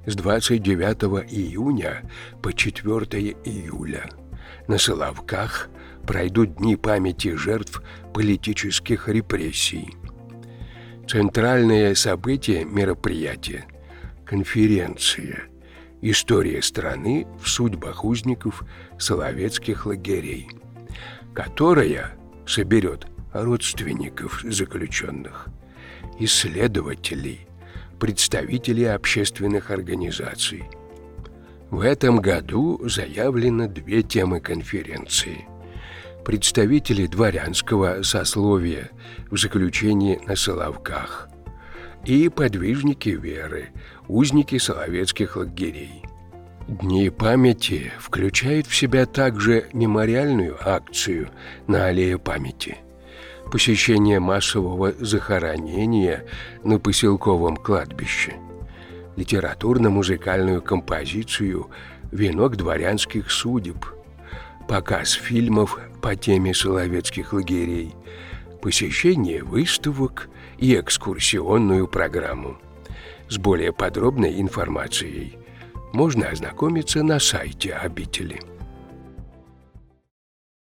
с 29 июня по 4 июля на Соловках пройдут дни памяти жертв политических репрессий. Центральное событие мероприятия – конференция «История страны в судьбах узников соловецких лагерей», которая соберет родственников заключенных, исследователей, представителей общественных организаций. В этом году заявлено 2 темы конференции. Представители дворянского сословия в заключении на Соловках и подвижники веры, узники соловецких лагерей. Дни памяти включают в себя также мемориальную акцию на Аллее памяти, посещение массового захоронения на поселковом кладбище, литературно-музыкальную композицию «Венок дворянских судеб», показ фильмов по теме соловецких лагерей, посещение выставок и экскурсионную программу. С более подробной информацией можно ознакомиться на сайте обители.